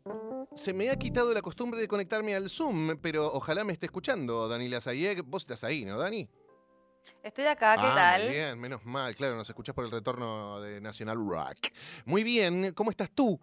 Se me ha quitado la costumbre de conectarme al Zoom, pero ojalá me esté escuchando, Danila Zayek. Vos estás ahí, ¿no, Dani? Estoy acá, ¿qué Muy tal? bien, menos mal. Claro, nos escuchás por el retorno de Nacional Rock. Muy bien, ¿cómo estás tú?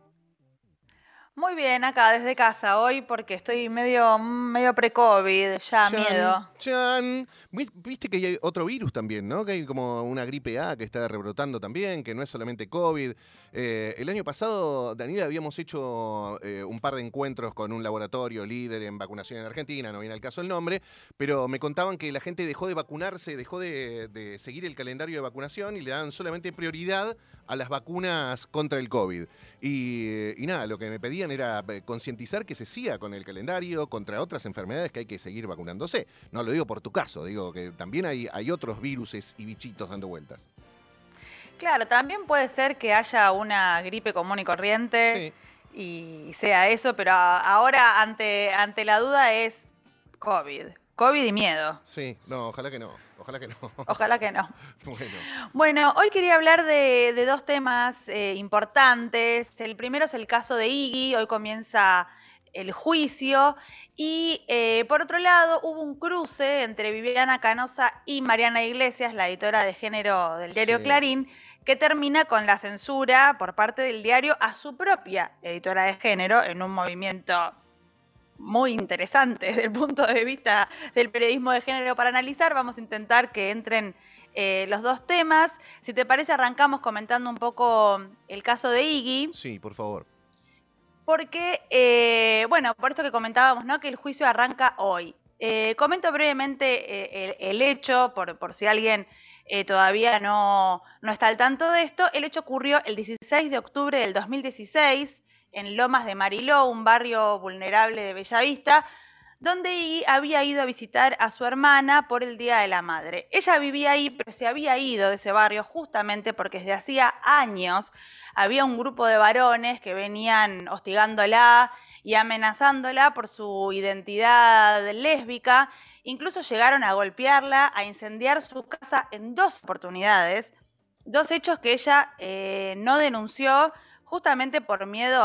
Muy bien, acá desde casa hoy porque estoy medio pre-COVID, ya Chan, miedo. chan. Viste que hay otro virus también, ¿no? Que hay como una gripe A que está rebrotando también, que no es solamente COVID. El año pasado, Daniela, habíamos hecho un par de encuentros con un laboratorio líder en vacunación en Argentina, no viene al caso el nombre, pero me contaban que la gente dejó de vacunarse, dejó de seguir el calendario de vacunación y le dan solamente prioridad a las vacunas contra el COVID. Y nada, lo que me pedían era concientizar que se siga con el calendario contra otras enfermedades que hay que seguir vacunándose. No lo digo por tu caso, digo que también hay otros viruses y bichitos dando vueltas. Claro, también puede ser que haya una gripe común y corriente Sí, y sea eso, pero ahora ante la duda es COVID. COVID y miedo. sí, no, ojalá que no, ojalá que no. Ojalá que no. Bueno, Bueno, hoy quería hablar de dos temas importantes. El primero es el caso de Iggy, hoy comienza el juicio. Y por otro lado, hubo un cruce entre Viviana Canosa y Mariana Iglesias, la editora de género del diario sí. Clarín, que termina con la censura por parte del diario a su propia editora de género en un movimiento muy interesante desde el punto de vista del periodismo de género para analizar. Vamos a intentar que entren los dos temas. Si te parece, arrancamos comentando un poco el caso de Iggy, Sí, por favor. porque, bueno, por esto que comentábamos, ¿no? Que el juicio arranca hoy. Comento brevemente el hecho, por si alguien todavía no está al tanto de esto. El hecho ocurrió el 16 de octubre del 2016 en Lomas de Mariló, un barrio vulnerable de Bellavista, donde Iggy había ido a visitar a su hermana por el Día de la Madre. Ella vivía ahí, pero se había ido de ese barrio justamente porque desde hacía años había un grupo de varones que venían hostigándola y amenazándola por su identidad lésbica. Incluso llegaron a golpearla, a incendiar su casa en dos oportunidades, dos hechos que ella no denunció justamente por miedo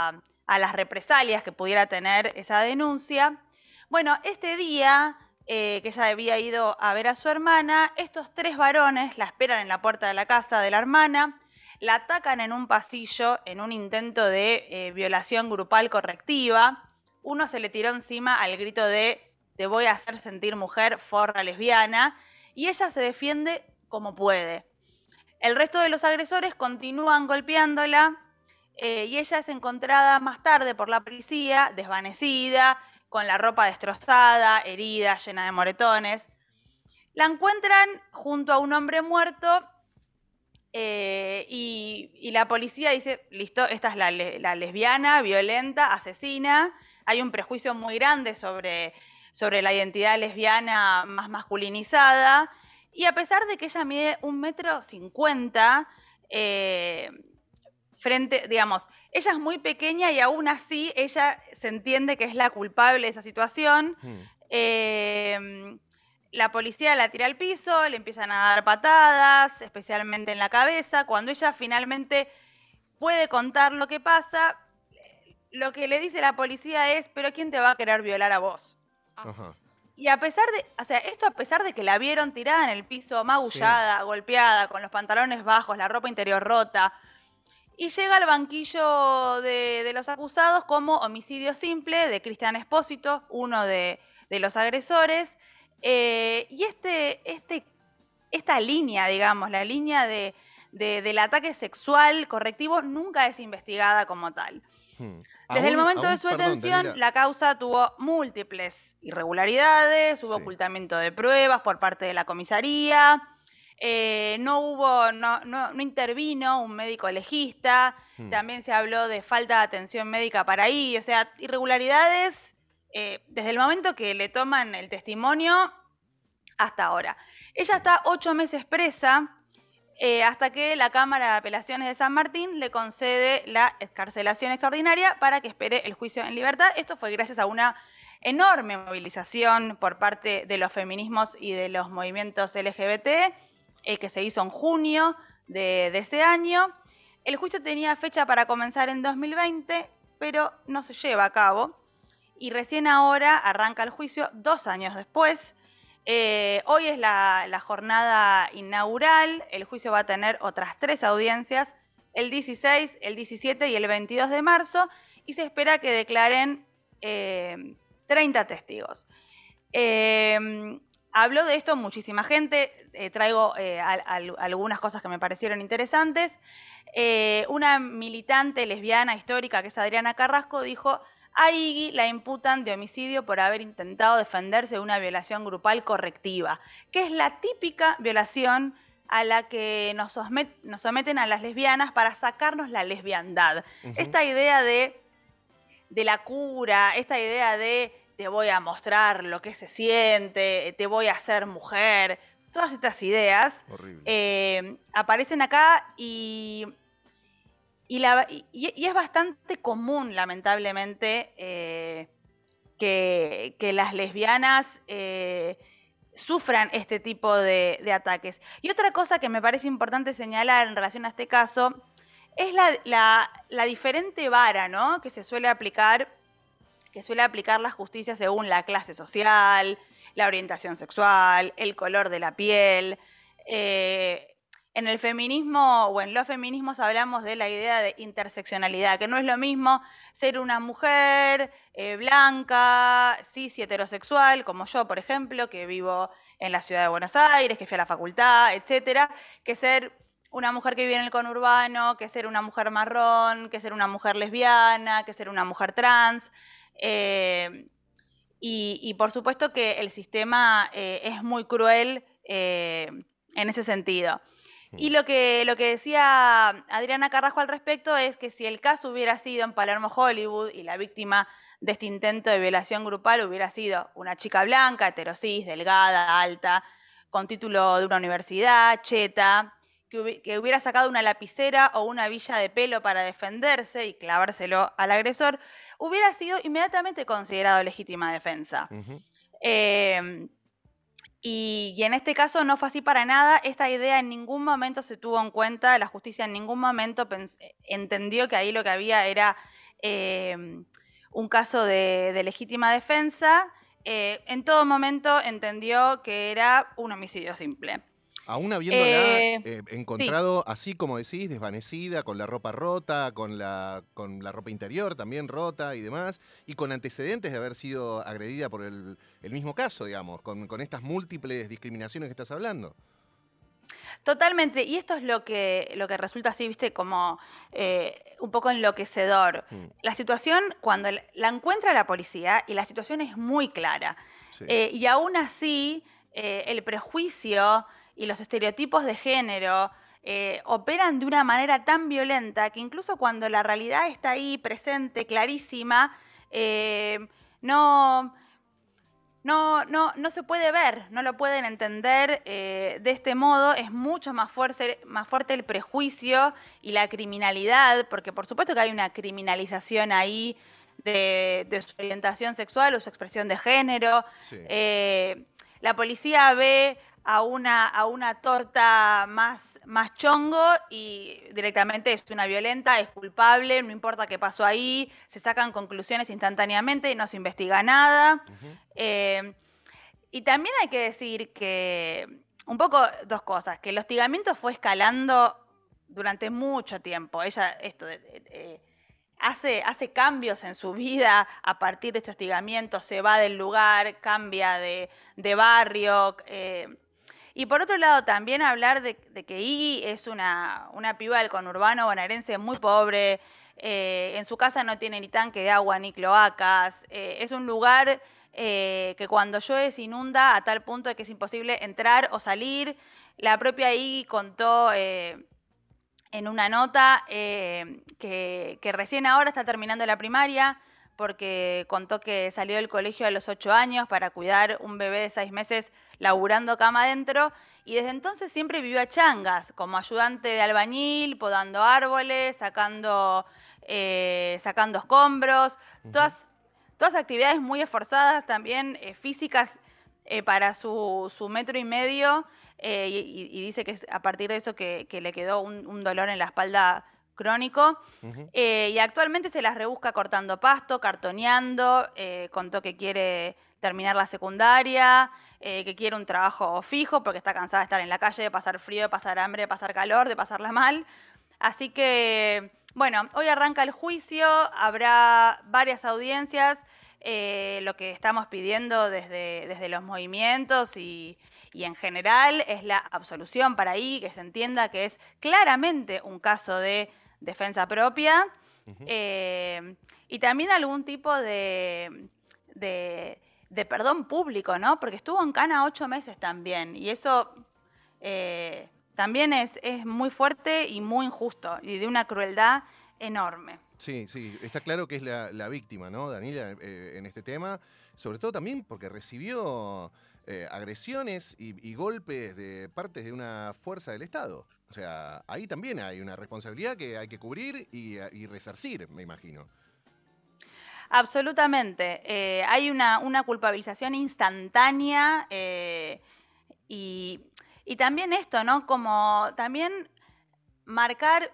a las represalias que pudiera tener esa denuncia. Bueno, este día que ella había ido a ver a su hermana, estos tres varones la esperan en la puerta de la casa de la hermana, la atacan en un pasillo en un intento de violación grupal correctiva. Uno se le tiró encima al grito de "te voy a hacer sentir mujer, forra lesbiana", y ella se defiende como puede. El resto de los agresores continúan golpeándola y ella es encontrada más tarde por la policía, desvanecida, con la ropa destrozada, herida, llena de moretones. La encuentran junto a un hombre muerto y la policía dice, listo, esta es la lesbiana, violenta, asesina. Hay un prejuicio muy grande sobre la identidad lesbiana más masculinizada. Y a pesar de que ella mide 1,50 m, frente, digamos, ella es muy pequeña y aún así ella se entiende que es la culpable de esa situación. Hmm. Eh, la policía la tira al piso, le empiezan a dar patadas, especialmente en la cabeza. Cuando ella finalmente puede contar lo que pasa, lo que le dice la policía es, pero ¿quién te va a querer violar a vos? Ajá. Y a pesar de, o sea, esto a pesar de que la vieron tirada en el piso, Sí. magullada, golpeada, con los pantalones bajos, la ropa interior rota, y llega al banquillo de los acusados como homicidio simple de Cristian Espósito, uno de los agresores. Y esta línea, digamos, la línea del ataque sexual correctivo nunca es investigada como tal. Hmm. Desde el momento de su Perdón, detención, Danila. la causa tuvo múltiples irregularidades, hubo Sí. ocultamiento de pruebas por parte de la comisaría, no intervino un médico legista, Hmm. también se habló de falta de atención médica para ahí, o sea, irregularidades desde el momento que le toman el testimonio hasta ahora. Ella está 8 meses presa hasta que la Cámara de Apelaciones de San Martín le concede la excarcelación extraordinaria para que espere el juicio en libertad. Esto fue gracias a una enorme movilización por parte de los feminismos y de los movimientos LGBT que se hizo en junio de ese año. El juicio tenía fecha para comenzar en 2020, pero no se lleva a cabo. Y recién ahora arranca el juicio 2 años después. Hoy es la jornada inaugural. El juicio va a tener otras 3 audiencias, el 16, el 17 y el 22 de marzo, y se espera que declaren 30 testigos. Habló de esto muchísima gente, traigo algunas cosas que me parecieron interesantes. Una militante lesbiana histórica, que es Adriana Carrasco, dijo: a Iggy la imputan de homicidio por haber intentado defenderse de una violación grupal correctiva, que es la típica violación a la que nos someten a las lesbianas para sacarnos la lesbiandad. Esta idea de la cura, esta idea de te voy a mostrar lo que se siente, te voy a hacer mujer, todas estas ideas aparecen acá y es bastante común, lamentablemente, que las lesbianas sufran este tipo de ataques. Y otra cosa que me parece importante señalar en relación a este caso es la diferente vara, ¿no?, que suele aplicar la justicia según la clase social, la orientación sexual, el color de la piel. En el feminismo o en los feminismos hablamos de la idea de interseccionalidad, que no es lo mismo ser una mujer blanca, cis y heterosexual, como yo, por ejemplo, que vivo en la ciudad de Buenos Aires, que fui a la facultad, etcétera, que ser una mujer que vive en el conurbano, que ser una mujer marrón, que ser una mujer lesbiana, que ser una mujer trans. Y por supuesto que el sistema es muy cruel en ese sentido. Y lo que decía Adriana Carrasco al respecto es que si el caso hubiera sido en Palermo, Hollywood, y la víctima de este intento de violación grupal hubiera sido una chica blanca, heterosis, delgada, alta, con título de una universidad, cheta, que hubiera sacado una lapicera o una villa de pelo para defenderse y clavárselo al agresor, hubiera sido inmediatamente considerado legítima defensa. Y en este caso no fue así para nada. Esta idea en ningún momento se tuvo en cuenta, la justicia en ningún momento entendió que ahí lo que había era un caso de legítima defensa. En todo momento entendió que era un homicidio simple. Aún habiéndola Sí. encontrado, así como decís, desvanecida, con la ropa rota, con la ropa interior también rota y demás, y con antecedentes de haber sido agredida por el mismo caso, digamos, con estas múltiples discriminaciones que estás hablando. Totalmente, y esto es lo que resulta así, viste, como un poco enloquecedor. La situación, cuando la encuentra la policía, y la situación es muy clara, Sí. Y aún así el prejuicio y los estereotipos de género operan de una manera tan violenta que incluso cuando la realidad está ahí presente, clarísima, no se puede ver, no lo pueden entender de este modo. Es mucho más fuerte el prejuicio y la criminalidad, porque por supuesto que hay una criminalización ahí de su orientación sexual o su expresión de género. Sí. La policía ve a una torta más chongo y directamente es una violenta, es culpable, no importa qué pasó ahí, se sacan conclusiones instantáneamente y no se investiga nada. Y también hay que decir que, un poco, dos cosas, que el hostigamiento fue escalando durante mucho tiempo. Ella hace cambios en su vida a partir de este hostigamiento, se va del lugar, cambia de barrio. Y por otro lado, también hablar de que Iggy es una piba del conurbano bonaerense muy pobre, en su casa no tiene ni tanque de agua ni cloacas, es un lugar que cuando llueve se inunda a tal punto de que es imposible entrar o salir. La propia Iggy contó en una nota que recién ahora está terminando la primaria, porque contó que salió del colegio a los 8 años para cuidar un bebé de 6 meses laburando cama adentro, y desde entonces siempre vivió a changas, como ayudante de albañil, podando árboles, sacando escombros, todas actividades muy esforzadas, también físicas, para su 1,5 metros, y dice que es a partir de eso que le quedó un dolor en la espalda crónico. Ujú. Y actualmente se las rebusca cortando pasto, cartoneando, contó que quiere terminar la secundaria, que quiere un trabajo fijo porque está cansada de estar en la calle, de pasar frío, de pasar hambre, de pasar calor, de pasarla mal. Así que, bueno, hoy arranca el juicio, habrá varias audiencias, lo que estamos pidiendo desde los movimientos y en general es la absolución para ahí, que se entienda que es claramente un caso de defensa propia, Ujú. eh, y también algún tipo de perdón público, ¿no? Porque estuvo en cana 8 meses también, y eso también es muy fuerte y muy injusto, y de una crueldad enorme. Sí, sí, está claro que es la víctima, ¿no, Daniela, en este tema? Sobre todo también porque recibió agresiones y golpes de partes de una fuerza del Estado. O sea, ahí también hay una responsabilidad que hay que cubrir y resarcir, me imagino. Absolutamente. Hay una culpabilización instantánea y, y también esto, ¿no? Como también marcar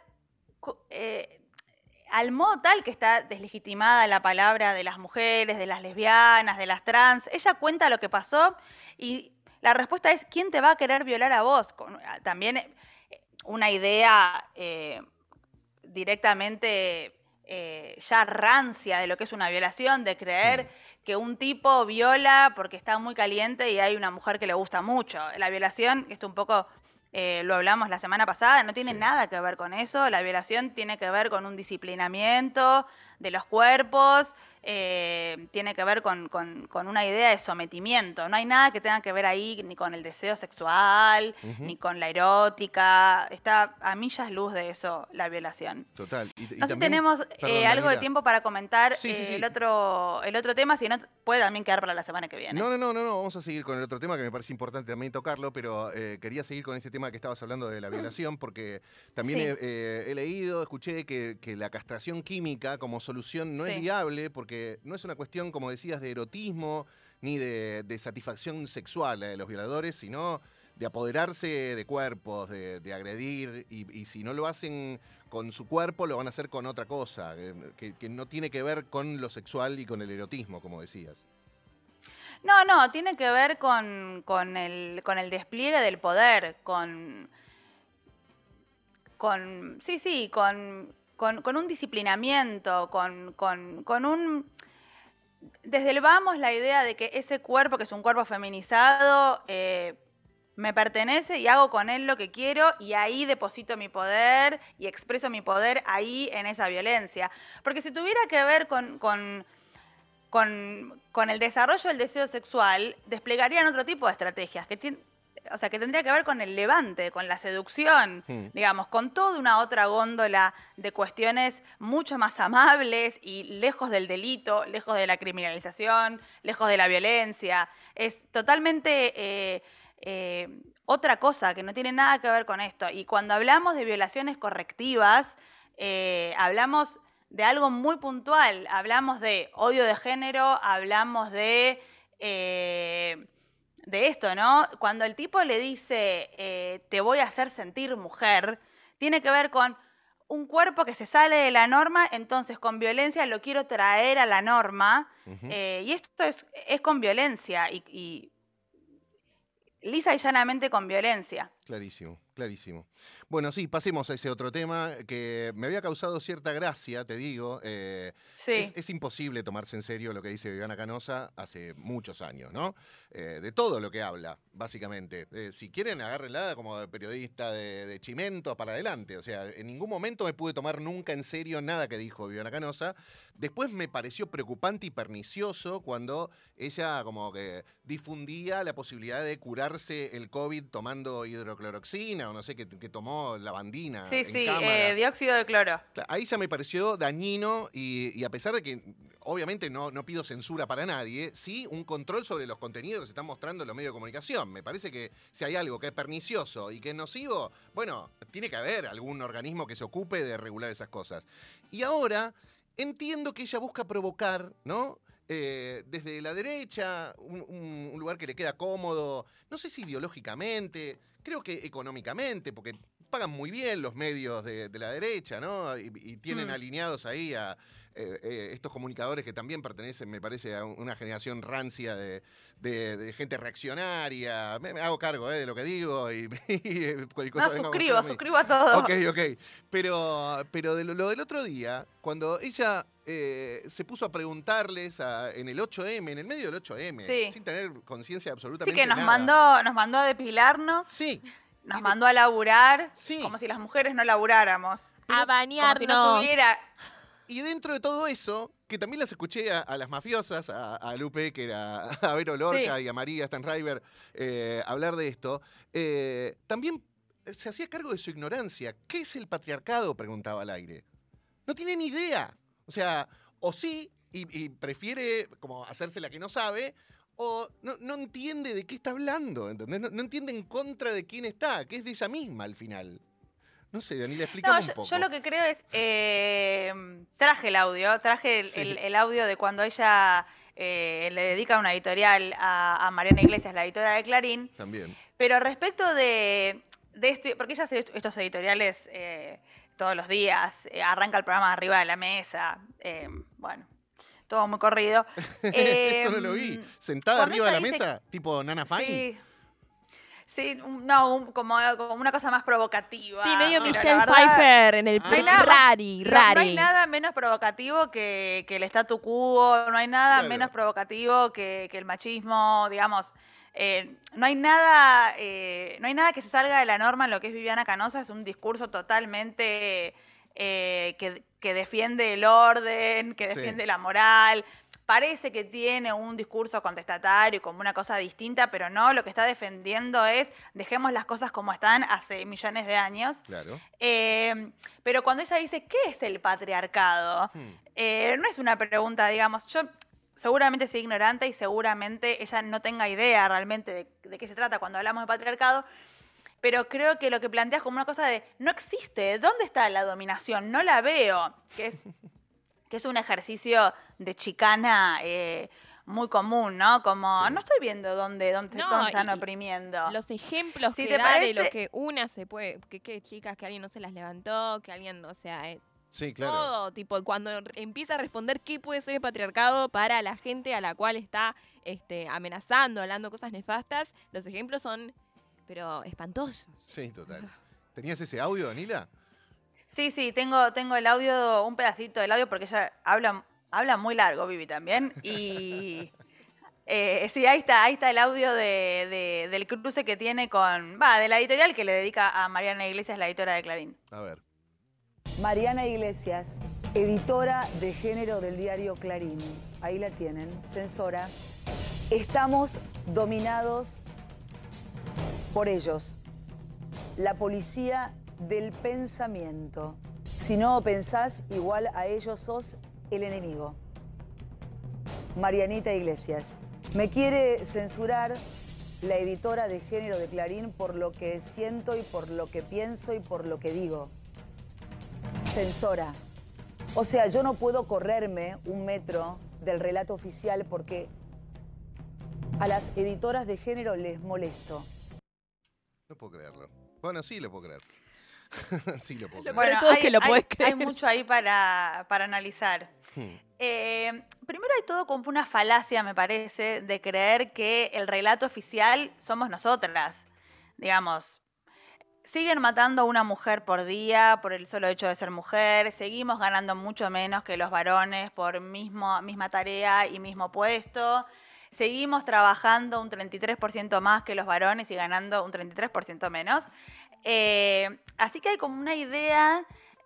al modo tal que está deslegitimada la palabra de las mujeres, de las lesbianas, de las trans. Ella cuenta lo que pasó y la respuesta es, ¿quién te va a querer violar a vos? También una idea directamente ya rancia de lo que es una violación, de Hmm. creer que un tipo viola porque está muy caliente y hay una mujer que le gusta mucho. La violación, esto un poco lo hablamos la semana pasada, no tiene Sí. nada que ver con eso. La violación tiene que ver con un disciplinamiento de los cuerpos, tiene que ver con una idea de sometimiento. No hay nada que tenga que ver ahí ni con el deseo sexual, Ujú. ni con la erótica. Está a millas luz de eso la violación. Total. Y No sé si también, tenemos perdón, algo de Daniela. tiempo para comentar Sí, sí, sí. el otro tema, si no puede también quedar para la semana que viene. No, no, no, no, no, vamos a seguir con el otro tema que me parece importante también tocarlo, pero quería seguir con este tema que estabas hablando de la violación, porque también Sí, he leído, escuché que la castración química como solución no es sí. viable, porque no es una cuestión, como decías, de erotismo ni de satisfacción sexual la de los violadores, sino de apoderarse de cuerpos, de agredir, y si no lo hacen con su cuerpo, lo van a hacer con otra cosa, que no tiene que ver con lo sexual y con el erotismo, como decías. No, no, tiene que ver con el despliegue del poder, sí, sí, con un disciplinamiento, con un... Desde el vamos, la idea de que ese cuerpo, que es un cuerpo feminizado, me pertenece y hago con él lo que quiero y ahí deposito mi poder y expreso mi poder ahí en esa violencia. Porque si tuviera que ver con el desarrollo del deseo sexual, desplegarían otro tipo de estrategias, o sea, que tendría que ver con el levante, con la seducción, Hmm. digamos, con toda una otra góndola de cuestiones mucho más amables y lejos del delito, lejos de la criminalización, lejos de la violencia. Es totalmente otra cosa que no tiene nada que ver con esto. Y cuando hablamos de violaciones correctivas, hablamos de algo muy puntual. Hablamos de odio de género, hablamos de esto, ¿no? Cuando el tipo le dice, te voy a hacer sentir mujer, tiene que ver con un cuerpo que se sale de la norma, entonces con violencia lo quiero traer a la norma, Ujú. y esto es con violencia, y lisa y llanamente con violencia. Clarísimo, clarísimo. Bueno, sí, pasemos a ese otro tema que me había causado cierta gracia, te digo. Sí. Es imposible tomarse en serio lo que dice Viviana Canosa hace muchos años, ¿no? De todo lo que habla, básicamente. Si quieren, agárrenla como de periodista de Chimento para adelante. O sea, en ningún momento me pude tomar nunca en serio nada que dijo Viviana Canosa. Después me pareció preocupante y pernicioso cuando ella como que difundía la posibilidad de curarse el COVID tomando hidrocloroxina o no sé, que tomó lavandina Sí, en sí, cámara. dióxido de cloro. Ahí ya me pareció dañino y a pesar de que obviamente no pido censura para nadie, sí un control sobre los contenidos que se están mostrando en los medios de comunicación. Me parece que si hay algo que es pernicioso y que es nocivo, bueno, tiene que haber algún organismo que se ocupe de regular esas cosas. Y ahora entiendo que ella busca provocar, ¿no? Desde la derecha, un lugar que le queda cómodo, no sé si ideológicamente, creo que económicamente, porque pagan muy bien los medios de la derecha, ¿no? Y tienen alineados ahí a estos comunicadores que también pertenecen, me parece, a una generación rancia de gente reaccionaria. Me hago cargo de lo que digo y cualquier cosa. No, suscribo a todo. Ok. Pero de lo del otro día, cuando ella se puso a preguntarles en el 8M, en el medio del 8M, sin tener conciencia absolutamente Sí, que nada. nos mandó a depilarnos. Sí. Nos mandó a laburar, como si las mujeres no laburáramos. A bañarnos. Como si no estuviera... Y dentro de todo eso, que también las escuché a las mafiosas, a Lupe, que era a Vero Lorca y a María Stanraiver, hablar de esto, también se hacía cargo de su ignorancia. ¿Qué es el patriarcado?, preguntaba al aire. No tiene ni idea. O sea, o sí, y prefiere como hacerse la que no sabe, o no entiende de qué está hablando, ¿entendés? No entiende en contra de quién está, que es de ella misma al final. No sé, Daniela, explícame un poco. Yo lo que creo es, traje el audio, el audio de cuando ella le dedica una editorial a Mariana Iglesias, la editora de Clarín. También. Pero respecto de este, porque ella hace estos editoriales todos los días, arranca el programa arriba de la mesa, bueno, todo muy corrido. Eso no lo vi. ¿Sentada arriba de la mesa? ¿Tipo Nana Fine? Sí. Sí, no, como una cosa más provocativa. Sí, medio Michelle Pfeiffer en el rari. No hay nada menos provocativo que el statu quo, no hay nada menos provocativo que el machismo, digamos. No hay nada que se salga de la norma en lo que es Viviana Canosa. Es un discurso totalmente que defiende el orden, que defiende la moral. Parece que tiene un discurso contestatario, como una cosa distinta, pero no, lo que está defendiendo es dejemos las cosas como están hace millones de años. Claro. Pero cuando ella dice, ¿qué es el patriarcado? No es una pregunta, digamos, yo seguramente soy ignorante y seguramente ella no tenga idea realmente de qué se trata cuando hablamos de patriarcado, pero creo que lo que planteas como una cosa de, no existe, ¿dónde está la dominación? No la veo, que es un ejercicio de chicana muy común, ¿no? Como, no estoy viendo dónde están oprimiendo. Los ejemplos que da de lo que una se puede... Que chicas, que alguien no se las levantó, que alguien, o sea... sí, claro. Todo, tipo, cuando empieza a responder qué puede ser el patriarcado para la gente a la cual está amenazando, hablando cosas nefastas, los ejemplos son, pero espantosos. Sí, total. ¿Tenías ese audio, Danila? Sí, tengo el audio, un pedacito del audio, porque ella habla muy largo, Vivi, también. Y sí, ahí está el audio del cruce que tiene de la editorial que le dedica a Mariana Iglesias, la editora de Clarín. A ver. Mariana Iglesias, editora de género del diario Clarín. Ahí la tienen, censora. Estamos dominados por ellos. La policía del pensamiento. Si no pensás igual a ellos, sos el enemigo. Marianita Iglesias. Me quiere censurar la editora de género de Clarín por lo que siento y por lo que pienso y por lo que digo. Censora. O sea, yo no puedo correrme un metro del relato oficial porque a las editoras de género les molesto. No puedo creerlo. Bueno, sí lo puedo creer. Sí lo puedo creer. Bueno, todo es que lo podés creer. Hay mucho ahí para analizar. Primero hay todo como una falacia, me parece, de creer que el relato oficial somos nosotras. Digamos, siguen matando a una mujer por día por el solo hecho de ser mujer. Seguimos ganando mucho menos que los varones por misma tarea y mismo puesto. Seguimos trabajando un 33% más que los varones y ganando un 33% menos. Así que hay como una idea...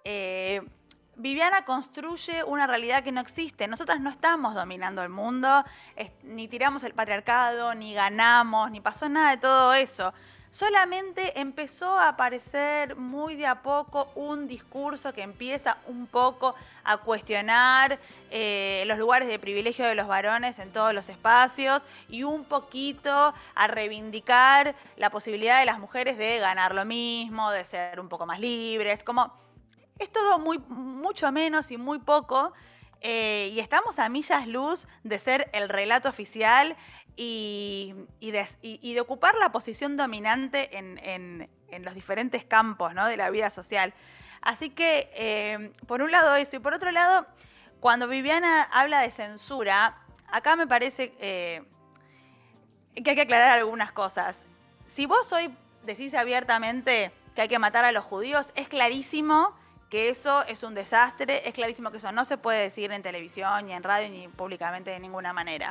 Viviana construye una realidad que no existe. Nosotras no estamos dominando el mundo, ni tiramos el patriarcado, ni ganamos, ni pasó nada de todo eso. Solamente empezó a aparecer muy de a poco un discurso que empieza un poco a cuestionar los lugares de privilegio de los varones en todos los espacios y un poquito a reivindicar la posibilidad de las mujeres de ganar lo mismo, de ser un poco más libres, como... Es todo mucho menos y muy poco. y estamos a millas luz de ser el relato oficial y de ocupar la posición dominante en los diferentes campos, ¿no?, de la vida social. Así que, por un lado eso, y por otro lado, cuando Viviana habla de censura, acá me parece que hay que aclarar algunas cosas. Si vos hoy decís abiertamente que hay que matar a los judíos, es clarísimo que eso es un desastre, es clarísimo que eso no se puede decir en televisión, ni en radio, ni públicamente de ninguna manera.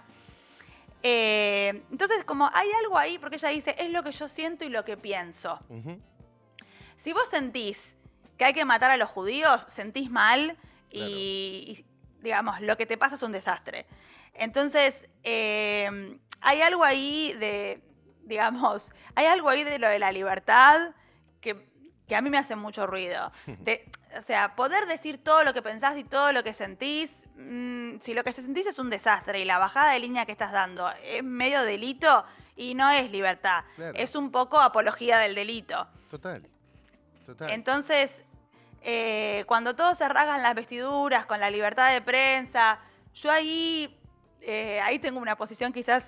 Entonces, como hay algo ahí, porque ella dice, es lo que yo siento y lo que pienso. Si vos sentís que hay que matar a los judíos, sentís mal y digamos, lo que te pasa es un desastre. Entonces, hay algo ahí de, digamos, hay algo ahí de lo de la libertad que a mí me hace mucho ruido. O sea, poder decir todo lo que pensás y todo lo que sentís, si lo que sentís es un desastre y la bajada de línea que estás dando es medio delito y no es libertad, es un poco apología del delito. Total. Entonces, cuando todos se rasgan las vestiduras con la libertad de prensa, yo ahí tengo una posición quizás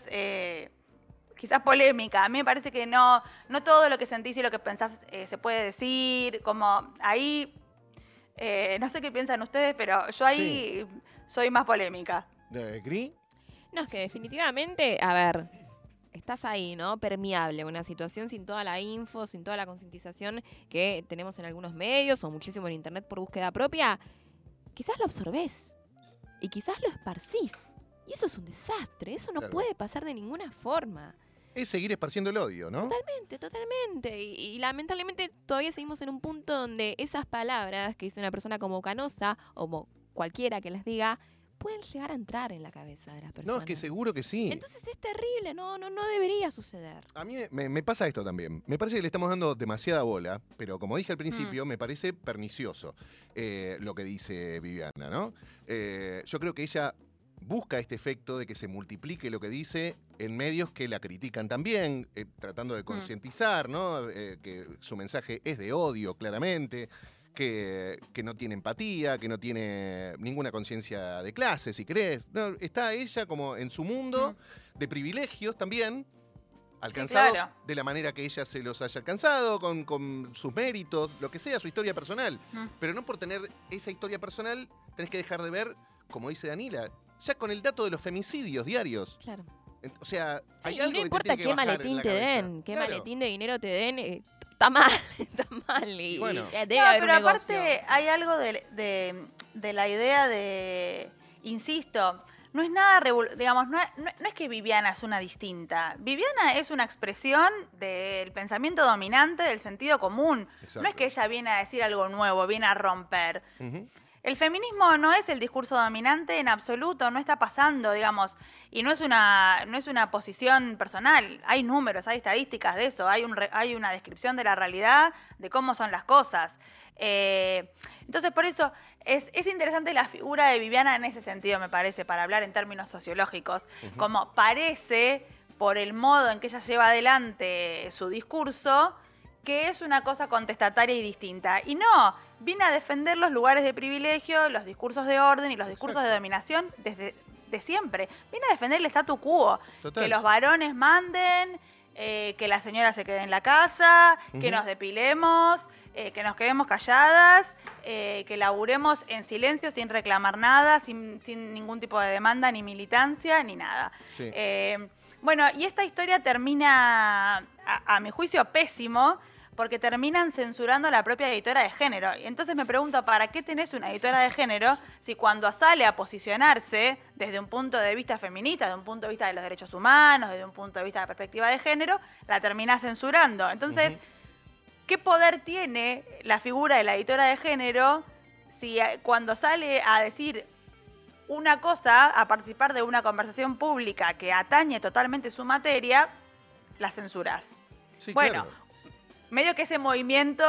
polémica. A mí me parece que no todo lo que sentís y lo que pensás se puede decir, como ahí, no sé qué piensan ustedes, pero yo ahí soy más polémica. ¿Gris? No, es que definitivamente, a ver, estás ahí, ¿no? Permeable, una situación sin toda la info, sin toda la concientización que tenemos en algunos medios o muchísimo en internet por búsqueda propia, quizás lo absorbés y quizás lo esparcís. Y eso es un desastre, eso no puede pasar de ninguna forma. Es seguir esparciendo el odio, ¿no? Totalmente. Y lamentablemente todavía seguimos en un punto donde esas palabras que dice una persona como Canosa, o como cualquiera que las diga, pueden llegar a entrar en la cabeza de las personas. No, es que seguro que sí. Entonces es terrible, no debería suceder. A mí me pasa esto también. Me parece que le estamos dando demasiada bola, pero como dije al principio, me parece pernicioso lo que dice Viviana, ¿no? Yo creo que ella busca este efecto de que se multiplique lo que dice en medios que la critican también, tratando de concientizar, ¿no? Que su mensaje es de odio, claramente. Que no tiene empatía, que no tiene ninguna conciencia de clase, si querés. No, está ella como en su mundo de privilegios también, alcanzados de la manera que ella se los haya alcanzado, con sus méritos, lo que sea, su historia personal. Pero no por tener esa historia personal tenés que dejar de ver, como dice Danila, ya con el dato de los femicidios diarios. Claro. O sea, hay y algo no que importa te tiene que qué bajar maletín en te la cabeza. den, qué maletín de dinero te den, está mal. Y bueno. debe haber pero un negocio. aparte hay algo de la idea de, insisto, no es nada, digamos, no es que Viviana es una distinta. Viviana es una expresión del pensamiento dominante, del sentido común. Exacto. No es que ella viene a decir algo nuevo, viene a romper. El feminismo no es el discurso dominante en absoluto, no está pasando, digamos, y no es una posición personal. Hay números, hay estadísticas de eso, hay una descripción de la realidad, de cómo son las cosas. Entonces, por eso es interesante la figura de Viviana en ese sentido, me parece, para hablar en términos sociológicos. Como parece, por el modo en que ella lleva adelante su discurso, que es una cosa contestataria y distinta. Y no, viene a defender los lugares de privilegio, los discursos de orden y los discursos de dominación desde siempre. Viene a defender el statu quo. Total. Que los varones manden, que la señora se quede en la casa, que nos depilemos, que nos quedemos calladas, que laburemos en silencio sin reclamar nada, sin ningún tipo de demanda, ni militancia, ni nada. Sí. Bueno, y esta historia termina, a mi juicio, pésimo, porque terminan censurando a la propia editora de género. Y entonces me pregunto, ¿para qué tenés una editora de género si cuando sale a posicionarse desde un punto de vista feminista, desde un punto de vista de los derechos humanos, desde un punto de vista de la perspectiva de género, la termina censurando? Entonces, ¿qué poder tiene la figura de la editora de género si cuando sale a decir una cosa, a participar de una conversación pública que atañe totalmente su materia, la censurás? Sí, bueno, claro. medio que ese movimiento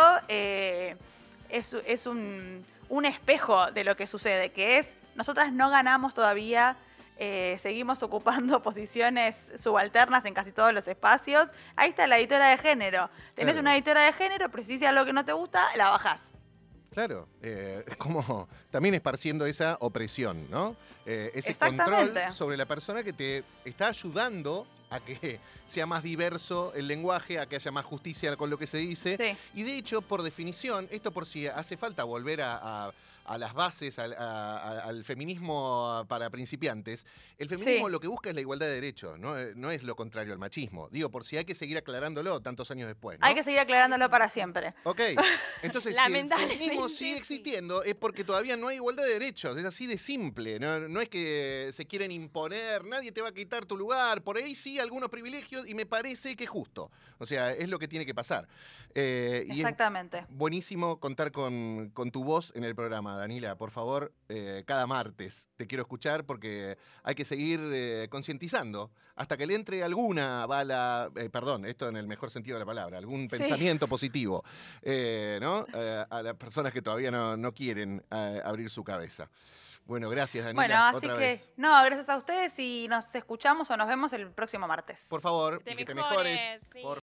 es un espejo de lo que sucede, que es, nosotras no ganamos todavía, seguimos ocupando posiciones subalternas en casi todos los espacios. Ahí está la editora de género. Tenés una editora de género, pero si dice algo que no te gusta, la bajás. Claro, es como también esparciendo esa opresión, ¿no? Ese Exactamente. control sobre la persona que te está ayudando a que sea más diverso el lenguaje, a que haya más justicia con lo que se dice. Sí. Y de hecho, por definición, esto por si hace falta volver a las bases, al feminismo para principiantes, el feminismo Sí. lo que busca es la igualdad de derechos, no es lo contrario al machismo. Digo, por si hay que seguir aclarándolo tantos años después, ¿no? Hay que seguir aclarándolo para siempre. Ok, entonces si el Lamentablemente, feminismo sigue sí. existiendo es porque todavía no hay igualdad de derechos, es así de simple, no es que se quieren imponer, nadie te va a quitar tu lugar, por ahí sí algunos privilegios y me parece que es justo, o sea, es lo que tiene que pasar. Y es Exactamente. buenísimo contar con tu voz en el programa, Danila, por favor, cada martes te quiero escuchar porque hay que seguir concientizando hasta que le entre alguna bala, perdón, esto en el mejor sentido de la palabra, algún Sí. pensamiento positivo, ¿no? A las personas que todavía no quieren abrir su cabeza. Bueno, gracias, Danila, Bueno, así otra que, vez. no, gracias a ustedes y nos escuchamos o nos vemos el próximo martes. Por favor, Que y que te te mejores. mejores, sí. Por